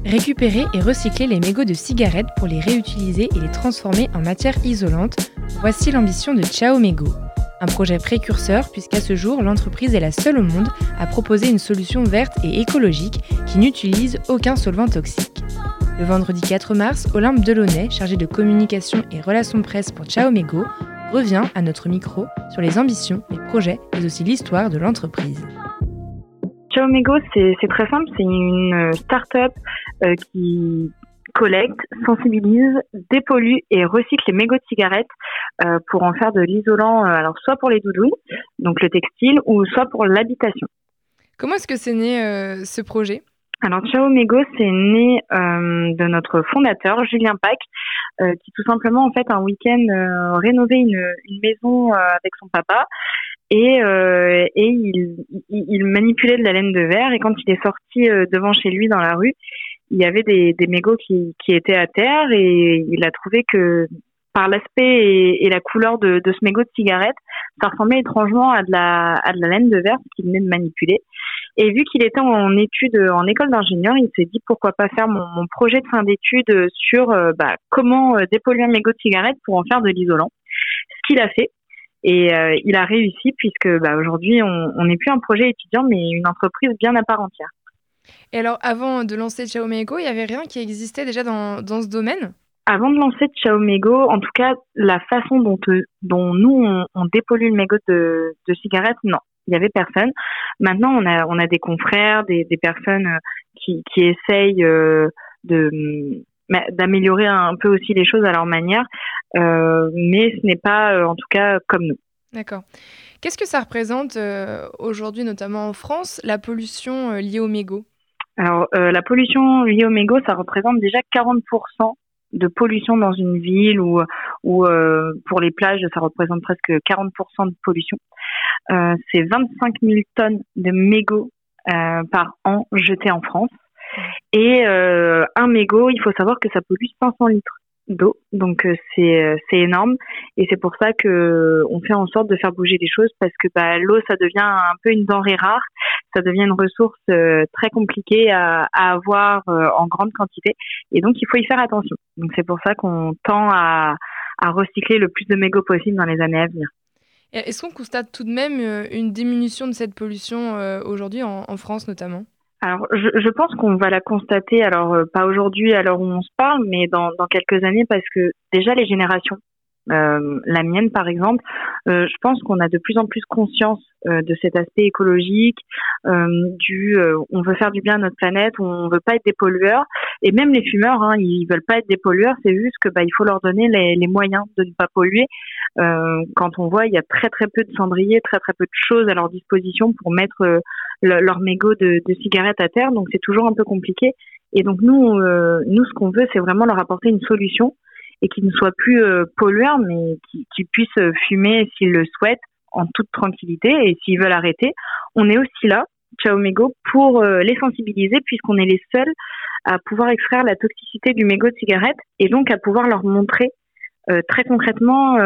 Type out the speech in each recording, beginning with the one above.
Récupérer et recycler les mégots de cigarettes pour les réutiliser et les transformer en matière isolante, voici l'ambition de Ciao Mégots. Un projet précurseur puisqu'à ce jour, l'entreprise est la seule au monde à proposer une solution verte et écologique qui n'utilise aucun solvant toxique. Le vendredi 4 mars, Olympe Delaunay, chargée de communication et relations presse pour Ciao Mégots, revient à notre micro sur les ambitions, les projets, mais aussi l'histoire de l'entreprise. Ciao Mégots, c'est très simple, c'est une start-up qui collecte, sensibilise, dépollue et recycle les mégots de cigarettes pour en faire de l'isolant, alors soit pour les doudounes, donc le textile, ou soit pour l'habitation. Comment est-ce que c'est né ce projet ? Alors Ciao Mégots, c'est né de notre fondateur Julien Pack, qui tout simplement en fait un week-end rénovait une maison avec son papa. Et il manipulait de la laine de verre, et quand il est sorti devant chez lui dans la rue, il y avait des mégots qui étaient à terre, et il a trouvé que par l'aspect et la couleur de ce mégot de cigarette, ça ressemblait étrangement à de la laine de verre qu'il venait de manipuler. Et vu qu'il était en études en école d'ingénieur, il s'est dit pourquoi pas faire mon projet de fin d'études sur comment dépolluer un mégot de cigarette pour en faire de l'isolant. Ce qu'il a fait. Et il a réussi puisque aujourd'hui, on n'est plus un projet étudiant, mais une entreprise bien à part entière. Et alors, avant de lancer Ciao Mégots, il n'y avait rien qui existait déjà dans ce domaine ? Avant de lancer Ciao Mégots, en tout cas, la façon dont nous, on dépollue le mégot de cigarette, non, il n'y avait personne. Maintenant, on a des confrères, des personnes qui essayent d'améliorer un peu aussi les choses à leur manière, mais ce n'est pas en tout cas comme nous. D'accord. Qu'est-ce que ça représente aujourd'hui, notamment en France, la pollution liée aux mégots ? Alors la pollution liée aux mégots, ça représente déjà 40% de pollution dans une ville, ou pour les plages, ça représente presque 40% de pollution. C'est 25 000 tonnes de mégots par an jetés en France. Et un mégot, il faut savoir que ça pollue 500 litres d'eau, donc c'est énorme, et c'est pour ça que on fait en sorte de faire bouger les choses, parce que l'eau, ça devient un peu une denrée rare, ça devient une ressource très compliquée à avoir en grande quantité, et donc il faut y faire attention. Donc c'est pour ça qu'on tend à recycler le plus de mégots possible dans les années à venir. Est-ce qu'on constate tout de même une diminution de cette pollution aujourd'hui en France notamment ? Alors, je pense qu'on va la constater, alors pas aujourd'hui à l'heure où on se parle, mais dans quelques années, parce que déjà les générations, la mienne par exemple, je pense qu'on a de plus en plus conscience de cet aspect écologique, on veut faire du bien à notre planète, on veut pas être des pollueurs, et même les fumeurs, ils veulent pas être des pollueurs, c'est juste que il faut leur donner les moyens de ne pas polluer. Quand on voit, il y a très très peu de cendriers, très très peu de choses à leur disposition pour mettre leur mégot de cigarette à terre, donc c'est toujours un peu compliqué. Et donc nous ce qu'on veut, c'est vraiment leur apporter une solution, et qu'ils ne soient plus pollueurs, mais qu'ils puissent fumer s'ils le souhaitent en toute tranquillité, et s'ils veulent arrêter, on est aussi là, Ciao Mégots, pour les sensibiliser, puisqu'on est les seuls à pouvoir extraire la toxicité du mégot de cigarette, et donc à pouvoir leur montrer très concrètement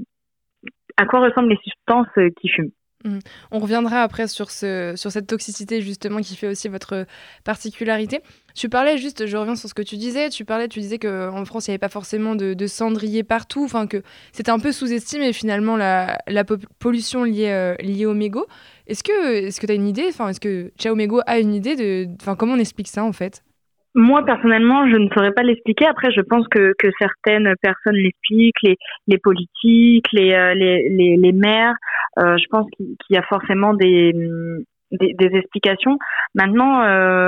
à quoi ressemblent les substances qui fument. On reviendra après sur cette toxicité justement qui fait aussi votre particularité. Tu parlais juste, je reviens sur ce que tu disais, tu disais qu'en France il n'y avait pas forcément de cendriers partout, enfin que c'était un peu sous-estimé finalement la pollution liée aux mégots. Est-ce que tu as une idée, est-ce que Ciao Mégots a une idée comment on explique ça en fait ? Moi, personnellement, je ne saurais pas l'expliquer. Après, je pense que certaines personnes l'expliquent, les politiques, les maires. Je pense qu'il y a forcément des explications. Maintenant,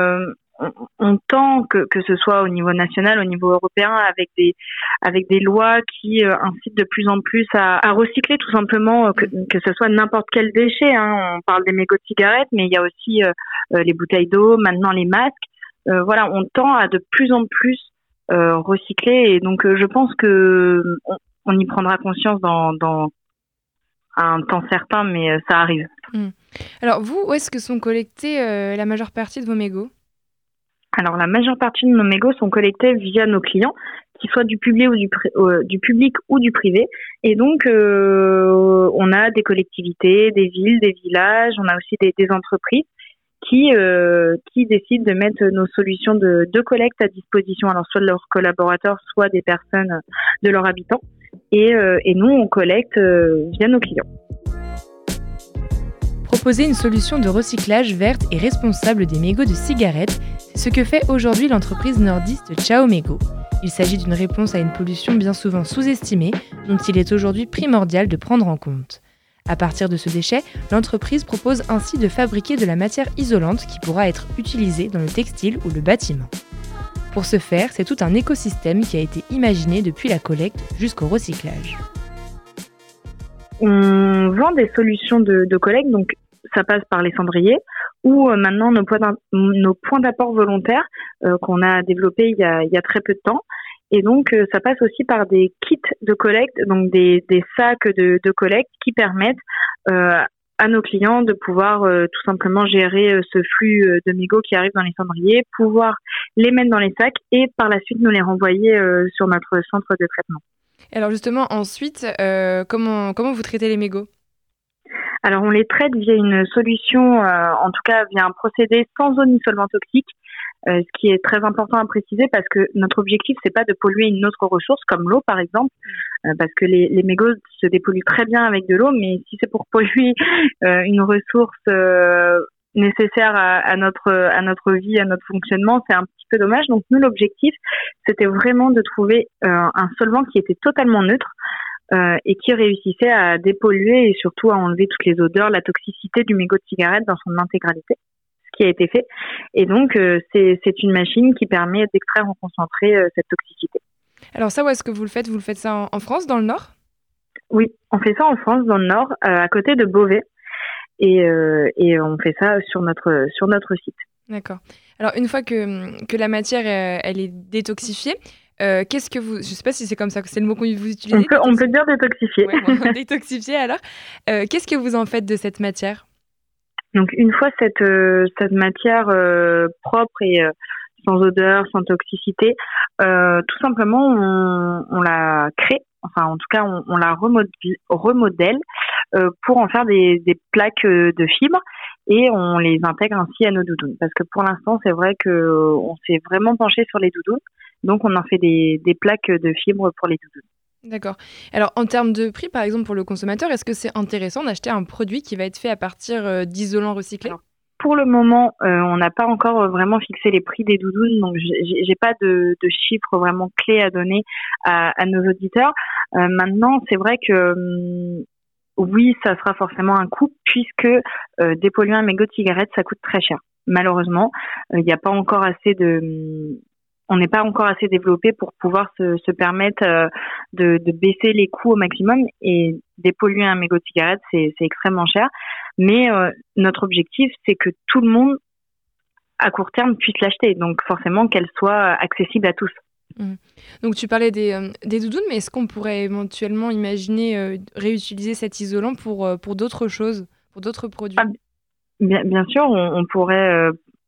on tend que ce soit au niveau national, au niveau européen, avec des lois qui incitent de plus en plus à recycler, tout simplement, que ce soit n'importe quel déchet. On parle des mégots de cigarettes, mais il y a aussi les bouteilles d'eau, maintenant les masques. On tend à de plus en plus recycler, et donc je pense que on y prendra conscience dans un temps certain, mais ça arrive. Alors vous, où est-ce que sont collectés la majeure partie de vos mégots ? Alors la majeure partie de nos mégots sont collectés via nos clients, qu'ils soient du public ou du privé, et donc on a des collectivités, des villes, des villages, on a aussi des entreprises qui décident de mettre nos solutions de collecte à disposition, alors soit de leurs collaborateurs, soit des personnes de leurs habitants. Et nous, on collecte via nos clients. Proposer une solution de recyclage verte et responsable des mégots de cigarettes, c'est ce que fait aujourd'hui l'entreprise nordiste Ciao Mégo. Il s'agit d'une réponse à une pollution bien souvent sous-estimée, dont il est aujourd'hui primordial de prendre en compte. À partir de ce déchet, l'entreprise propose ainsi de fabriquer de la matière isolante qui pourra être utilisée dans le textile ou le bâtiment. Pour ce faire, c'est tout un écosystème qui a été imaginé depuis la collecte jusqu'au recyclage. On vend des solutions de collecte, donc ça passe par les cendriers ou maintenant nos points d'apport volontaires qu'on a développés il y a très peu de temps. Et donc, ça passe aussi par des kits de collecte, donc des sacs de collecte qui permettent à nos clients de pouvoir tout simplement gérer ce flux de mégots qui arrivent dans les cendriers, pouvoir les mettre dans les sacs et par la suite nous les renvoyer sur notre centre de traitement. Alors justement, ensuite, comment vous traitez les mégots ? Alors, on les traite via une solution, en tout cas via un procédé sans zone isolement toxique, ce qui est très important à préciser parce que notre objectif, c'est pas de polluer une autre ressource comme l'eau, par exemple, parce que les mégots se dépolluent très bien avec de l'eau, mais si c'est pour polluer une ressource nécessaire à notre vie, à notre fonctionnement, c'est un petit peu dommage. Donc nous, l'objectif, c'était vraiment de trouver un solvant qui était totalement neutre, et qui réussissait à dépolluer et surtout à enlever toutes les odeurs, la toxicité du mégot de cigarette dans son intégralité, ce qui a été fait. Et donc, c'est une machine qui permet d'extraire en concentré cette toxicité. Alors ça, où est-ce que vous le faites ? Vous le faites ça en France, dans le Nord ? Oui, on fait ça en France, dans le Nord, à côté de Beauvais. Et on fait ça sur notre site. D'accord. Alors, une fois que la matière, elle est détoxifiée, qu'est-ce que vous... Je ne sais pas si c'est comme ça, c'est le mot que vous utilisez. On peut dire détoxifier. Ouais, bon, détoxifier alors. Qu'est-ce que vous en faites de cette matière ? Donc une fois cette matière propre et sans odeur, sans toxicité, tout simplement on la crée. Enfin, en tout cas, on la remodèle pour en faire des plaques de fibres et on les intègre ainsi à nos doudounes. Parce que pour l'instant, c'est vrai que on s'est vraiment penché sur les doudounes. Donc, on en fait des plaques de fibres pour les doudounes. D'accord. Alors, en termes de prix, par exemple, pour le consommateur, est-ce que c'est intéressant d'acheter un produit qui va être fait à partir d'isolants recyclés ? Alors, pour le moment, on n'a pas encore vraiment fixé les prix des doudounes, donc j'ai pas de chiffres vraiment clés à donner à nos auditeurs. Maintenant, c'est vrai que oui, ça sera forcément un coût puisque dépolluer un mégot de cigarette, ça coûte très cher. Malheureusement, il n'y a pas encore assez on n'est pas encore assez développé pour pouvoir se permettre de baisser les coûts au maximum et dépolluer un mégot de cigarette, c'est extrêmement cher. Mais notre objectif, c'est que tout le monde, à court terme, puisse l'acheter. Donc forcément, qu'elle soit accessible à tous. Mmh. Donc tu parlais des doudounes, mais est-ce qu'on pourrait éventuellement imaginer réutiliser cet isolant pour d'autres choses, pour d'autres produits ? Bien sûr, on pourrait.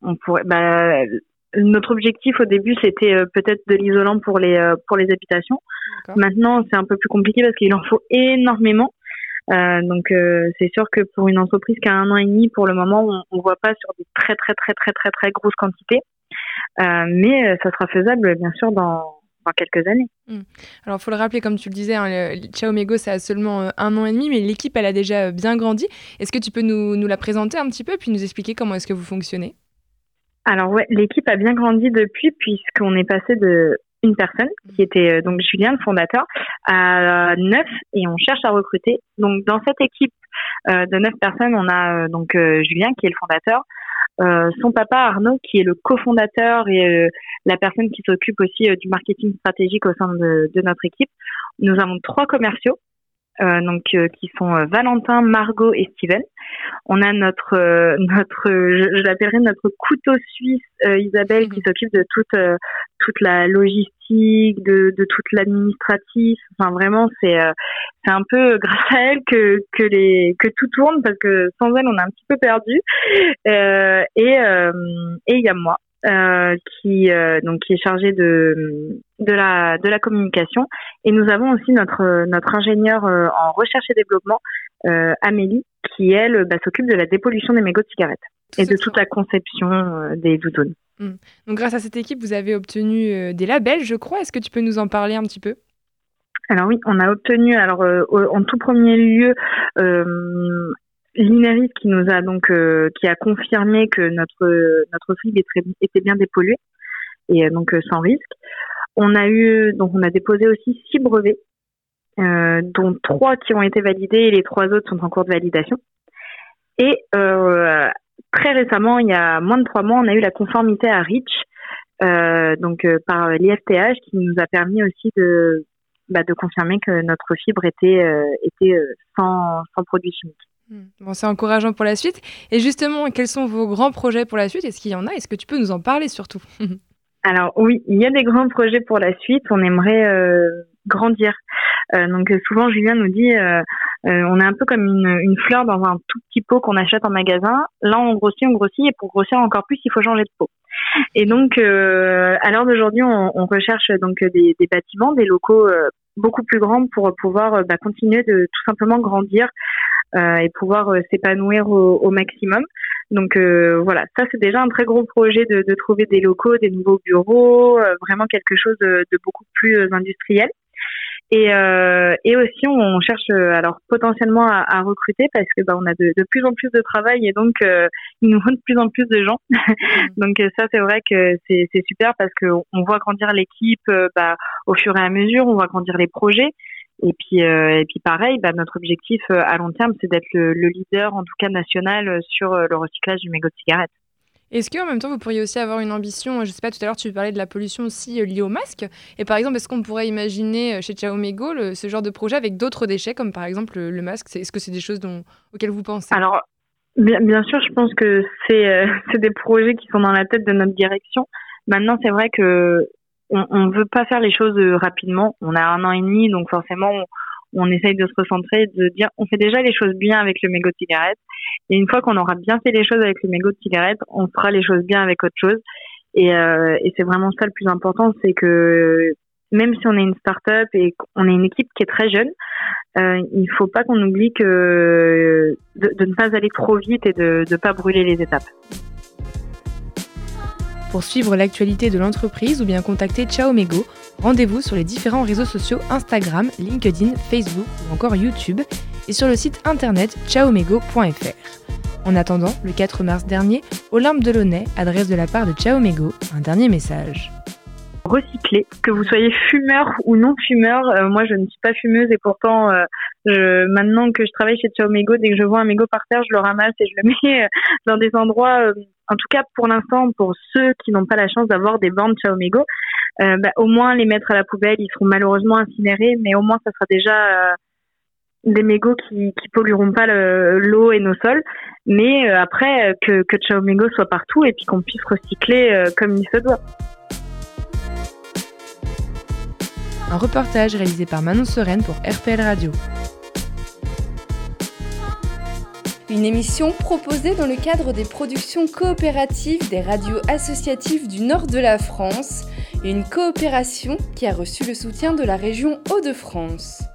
Notre objectif au début, c'était peut-être de l'isolant pour les habitations. D'accord. Maintenant, c'est un peu plus compliqué parce qu'il en faut énormément. Donc c'est sûr que pour une entreprise qui a 1 an et demi, pour le moment, on voit pas sur des très très très très très très grosses quantités. Mais ça sera faisable, bien sûr, dans quelques années. Alors, il faut le rappeler, comme tu le disais, Ciao Mégo, ça a seulement 1 an et demi, mais l'équipe, elle a déjà bien grandi. Est-ce que tu peux nous la présenter un petit peu, puis nous expliquer comment est-ce que vous fonctionnez ? Alors ouais, l'équipe a bien grandi depuis, puisqu'on est passé de une personne, qui était donc Julien, le fondateur, à 9, et on cherche à recruter. Donc, dans cette équipe de 9 personnes, on a donc Julien, qui est le fondateur, son papa Arnaud, qui est le cofondateur et la personne qui s'occupe aussi du marketing stratégique au sein de notre équipe. Nous avons 3 commerciaux, qui sont Valentin, Margot et Steven. On a notre je l'appellerai notre couteau suisse, Isabelle, qui s'occupe de toute la logistique, de toute l'administratif. Enfin vraiment, c'est un peu grâce à elle que tout tourne, parce que sans elle on est un petit peu perdu. Et il y a moi qui est chargé de la communication, et nous avons aussi notre ingénieure en recherche et développement, Amélie, qui elle s'occupe de la dépollution des mégots de cigarettes. et de toute la conception des doudounes. Donc grâce à cette équipe, vous avez obtenu des labels, je crois. Est-ce que tu peux nous en parler un petit peu ? Alors oui, on a obtenu en tout premier lieu l'INERIS qui nous a qui a confirmé que notre fibre était bien dépolluée et donc sans risque. On a déposé aussi 6 brevets, dont 3 qui ont été validés et les 3 autres sont en cours de validation. Et très récemment, il y a moins de 3 mois, on a eu la conformité à REACH, par l'IFTH, qui nous a permis aussi de confirmer que notre fibre était sans produits chimiques. Bon, c'est encourageant pour la suite. Et justement, quels sont vos grands projets pour la suite ? Est-ce qu'il y en a ? Est-ce que tu peux nous en parler surtout ? Alors oui, il y a des grands projets pour la suite. On aimerait grandir. Donc souvent, Julien nous dit, on est un peu comme une fleur dans un tout petit pot qu'on achète en magasin. Là, on grossit, et pour grossir encore plus, il faut changer de pot. Et donc, à l'heure d'aujourd'hui, on recherche donc des bâtiments, des locaux beaucoup plus grands pour pouvoir continuer de tout simplement grandir et pouvoir s'épanouir au maximum. Donc voilà, ça c'est déjà un très gros projet de trouver des locaux, des nouveaux bureaux, vraiment quelque chose de beaucoup plus industriel. Et aussi on cherche alors potentiellement à recruter parce que on a de plus en plus de travail et donc il nous faut de plus en plus de gens. Donc ça c'est vrai que c'est super parce que on voit grandir l'équipe au fur et à mesure, on voit grandir les projets. Et puis pareil, notre objectif à long terme, c'est d'être le leader, en tout cas national, sur le recyclage du mégot de cigarette. Est-ce qu'en même temps, vous pourriez aussi avoir une ambition, je ne sais pas, tout à l'heure tu parlais de la pollution aussi liée aux masques, et par exemple, est-ce qu'on pourrait imaginer chez Ciao Mégo ce genre de projet avec d'autres déchets, comme par exemple le masque ? Est-ce que c'est des choses auxquelles vous pensez ? Alors, bien sûr, je pense que c'est des projets qui sont dans la tête de notre direction. Maintenant, c'est vrai que on veut pas faire les choses rapidement. On a 1 an et demi, donc forcément, on essaye de se recentrer, de dire on fait déjà les choses bien avec le mégot de cigarette. Et une fois qu'on aura bien fait les choses avec le mégot de cigarette, on fera les choses bien avec autre chose. Et c'est vraiment ça le plus important, c'est que même si on est une start-up et qu'on est une équipe qui est très jeune, il faut pas qu'on oublie que de ne pas aller trop vite et de ne pas brûler les étapes. Pour suivre l'actualité de l'entreprise ou bien contacter Ciao Mégo, rendez-vous sur les différents réseaux sociaux Instagram, LinkedIn, Facebook ou encore YouTube et sur le site internet ciaomego.fr. En attendant, le 4 mars dernier, Olympe Delaunay adresse de la part de Ciao Mégo un dernier message. Recycler, que vous soyez fumeur ou non fumeur, moi je ne suis pas fumeuse et pourtant maintenant que je travaille chez Ciao Mégo, dès que je vois un mégot par terre, je le ramasse et je le mets dans des endroits, en tout cas pour l'instant, pour ceux qui n'ont pas la chance d'avoir des bornes Ciao Mégo, au moins les mettre à la poubelle, ils seront malheureusement incinérés, mais au moins ça sera déjà des mégots qui pollueront pas l'eau et nos sols, mais après que Ciao Mégo soit partout et puis qu'on puisse recycler comme il se doit. Un reportage réalisé par Manon Sereine pour RPL Radio. Une émission proposée dans le cadre des productions coopératives des radios associatives du nord de la France et une coopération qui a reçu le soutien de la région Hauts-de-France.